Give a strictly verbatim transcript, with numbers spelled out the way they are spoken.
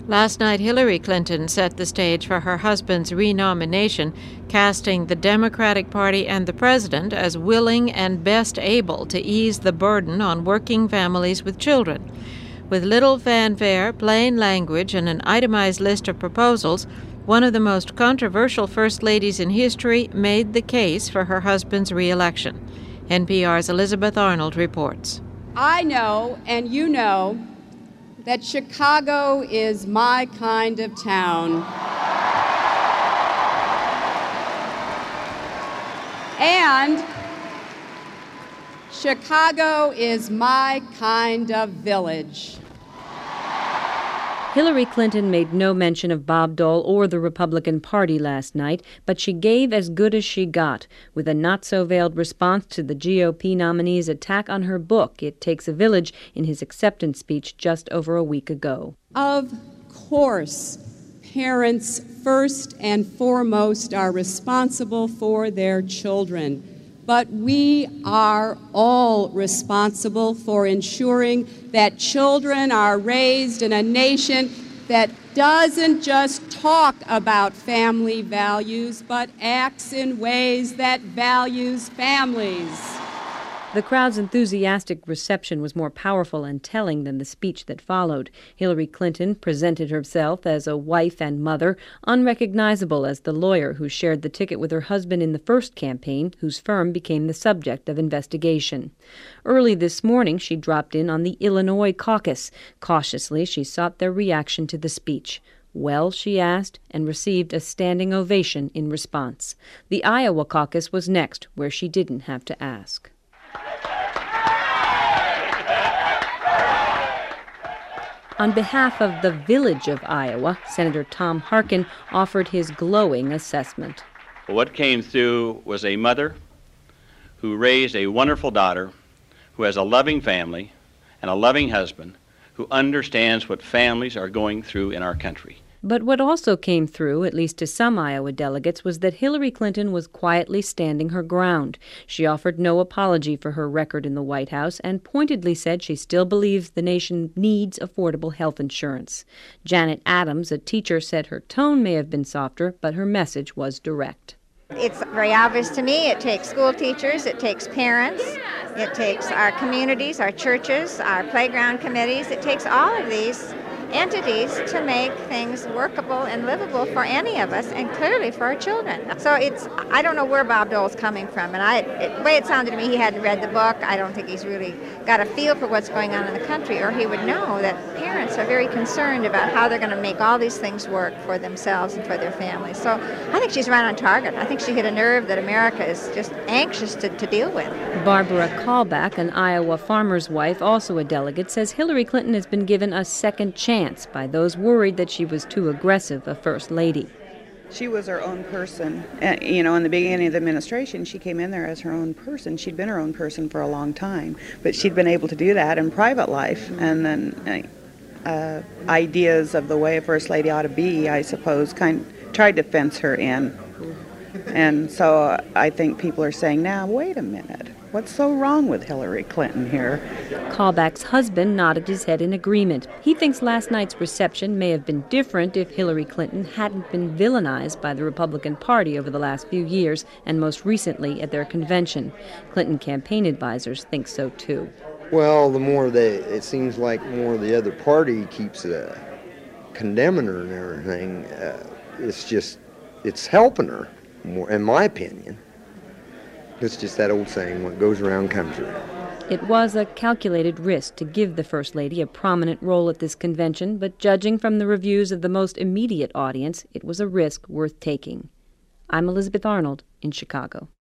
Last night, Hillary Clinton set the stage for her husband's renomination, casting the Democratic Party and the president as willing and best able to ease the burden on working families with children. With little fanfare, plain language, and an itemized list of proposals, one of the most controversial first ladies in history made the case for her husband's re-election. N P R's Elizabeth Arnold reports. I know, and you know, that Chicago is my kind of town. And Chicago is my kind of village. Hillary Clinton made no mention of Bob Dole or the Republican Party last night, but she gave as good as she got, with a not-so-veiled response to the G O P nominee's attack on her book, It Takes a Village, in his acceptance speech just over a week ago. Of course, parents first and foremost are responsible for their children, but we are all responsible for ensuring that children are raised in a nation that doesn't just talk about family values, but acts in ways that values families. The crowd's enthusiastic reception was more powerful and telling than the speech that followed. Hillary Clinton presented herself as a wife and mother, unrecognizable as the lawyer who shared the ticket with her husband in the first campaign, whose firm became the subject of investigation. Early this morning, she dropped in on the Illinois caucus. Cautiously, she sought their reaction to the speech. Well, she asked, and received a standing ovation in response. The Iowa caucus was next, where she didn't have to ask. On behalf of the village of Iowa, Senator Tom Harkin offered his glowing assessment. What came through was a mother who raised a wonderful daughter, who has a loving family and a loving husband, who understands what families are going through in our country. But what also came through, at least to some Iowa delegates, was that Hillary Clinton was quietly standing her ground. She offered no apology for her record in the White House and pointedly said she still believes the nation needs affordable health insurance. Janet Adams, a teacher, said her tone may have been softer, but her message was direct. It's very obvious to me it takes school teachers, it takes parents, it takes our communities, our churches, our playground committees. It takes all of these entities to make things workable and livable for any of us, and clearly for our children. So it's, I don't know where Bob Dole's coming from, and I, it, the way it sounded to me, he hadn't read the book. I don't think he's really got a feel for what's going on in the country, or he would know that parents are very concerned about how they're going to make all these things work for themselves and for their families. So I think she's right on target. I think she hit a nerve that America is just anxious to, to deal with. Barbara Callback, an Iowa farmer's wife, also a delegate, says Hillary Clinton has been given a second chance by those worried that she was too aggressive a first lady. She was her own person. Uh, you know, in the beginning of the administration, she came in there as her own person. She'd been her own person for a long time, but she'd been able to do that in private life. And then uh, ideas of the way a first lady ought to be, I suppose, kind of tried to fence her in. And so uh, I think people are saying, now, wait a minute. What's so wrong with Hillary Clinton here? Callback's husband nodded his head in agreement. He thinks last night's reception may have been different if Hillary Clinton hadn't been villainized by the Republican Party over the last few years, and most recently at their convention. Clinton campaign advisors think so, too. Well, the more they, it seems like more the other party keeps uh, condemning her and everything, uh, it's just, it's helping her, more, in my opinion. It's just that old saying, what goes around comes around. It was a calculated risk to give the First Lady a prominent role at this convention, but judging from the reviews of the most immediate audience, it was a risk worth taking. I'm Elizabeth Arnold in Chicago.